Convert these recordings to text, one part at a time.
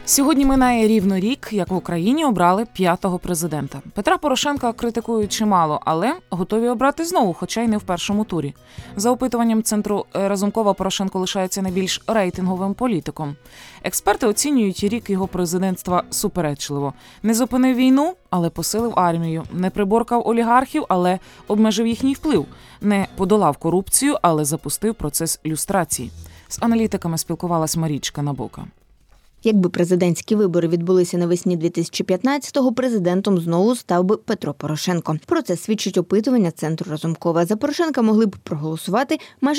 Сьогодні минає рівно рік, як в Україні обрали 5-го президента. Петра Порошенка критикують чимало, але готові обрати знову, хоча й не в першому турі. За опитуванням центру Разумкова, Порошенко лишається найбільш рейтинговим політиком. Експерти оцінюють рік його президентства суперечливо. Не зупинив війну, але посилив армію. Не приборкав олігархів, але обмежив їхній вплив. Не подолав корупцію, але запустив процес люстрації. З аналітиками спілкувалась Марічка Набока. Якби президентські вибори відбулися навесні 2015-го, президентом знову став би Петро Порошенко. Про це свідчить опитування центру Разумкова. За Порошенка могли б проголосувати майже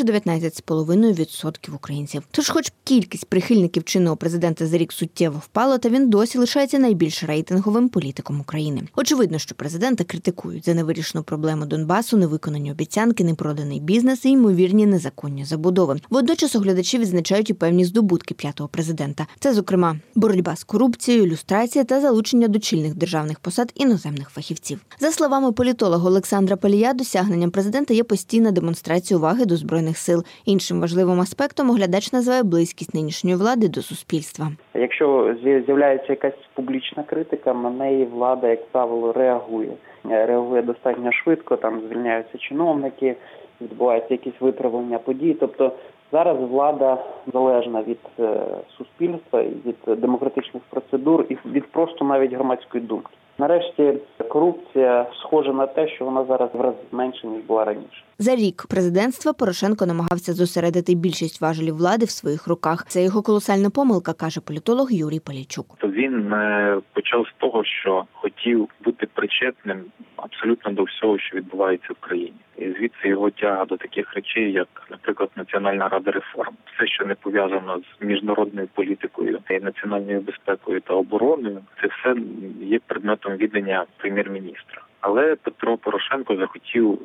19,5% українців. Тож, хоч кількість прихильників чинного президента за рік суттєво впала, та він досі лишається найбільш рейтинговим політиком України. Очевидно, що президента критикують за невирішену проблему Донбасу, невиконані обіцянки, непроданий бізнес і ймовірні незаконні забудови. Водночас оглядачі відзначають і певні здобутки 5-го президента. Це, зокрема, боротьба з корупцією, люстрація та залучення до чільних державних посад іноземних фахівців. За словами політолога Олександра Палія, досягненням президента є постійна демонстрація уваги до Збройних сил. Іншим важливим аспектом оглядач називає близькість нинішньої влади до суспільства. Якщо з'являється якась публічна критика, на неї влада, як правило, реагує. Реагує достатньо швидко, там звільняються чиновники, відбуваються якісь виправлення подій. Тобто зараз влада залежна від суспільства, від демократичних процедур і від просто навіть громадської думки. Нарешті корупція схожа на те, що вона зараз в рази менше, ніж була раніше. За рік президентства Порошенко намагався зосередити більшість важелів влади в своїх руках. Це його колосальна помилка, каже політолог Юрій Полійчук. Він почав з того, що хотів бути причетним абсолютно до всього, що відбувається в країні. І звідси його тяга до таких речей, як, наприклад, Національна рада реформ. Все, що не пов'язано з міжнародною політикою, і національною безпекою та обороною, це все є предметом відання прем'єр-міністра. Але Петро Порошенко захотів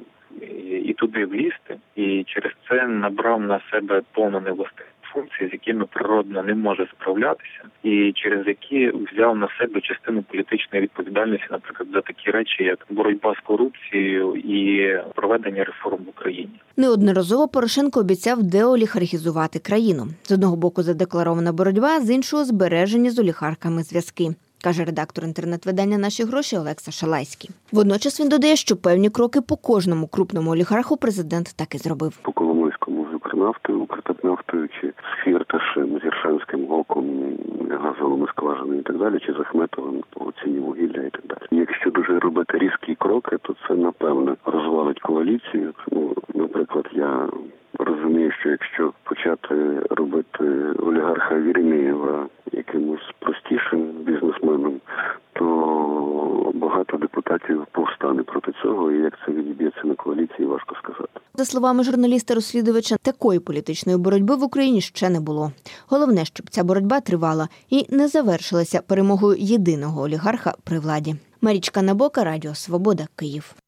і туди влізти, і через це набрав на себе повну невластиву функції, з якими природно не може справлятися, і через які взяв на себе частину політичної відповідальності, наприклад, за такі речі, як боротьба з корупцією і проведення реформ в Україні. Неодноразово Порошенко обіцяв деолігархізувати країну. З одного боку задекларована боротьба, з іншого збережені з олігархами зв'язки, каже редактор інтернет-видання «Наші гроші» Олекса Шалайський. Водночас він додає, що певні кроки по кожному крупному олігарху президент так і зробив. По Коломойському з Укрнафтою, Укртатнафтою, чи з Фірташем, з Іршанським оком, газовими скважинами і так далі, чи з Ахметовим по ціні вугілля і так далі. Якщо дуже робити різкі кроки, то це, напевно, розвалить коаліцію. Наприклад, я розумію, що якщо почати робити олігарха Вірімєєва якимось простішим бізнесменом, то багато депутатів повстане проти цього, і як це відіб'ється на коаліції, важко сказати. За словами журналіста-розслідувача, такої політичної боротьби в Україні ще не було. Головне, щоб ця боротьба тривала і не завершилася перемогою єдиного олігарха при владі. Марічка Набока, Радіо Свобода, Київ.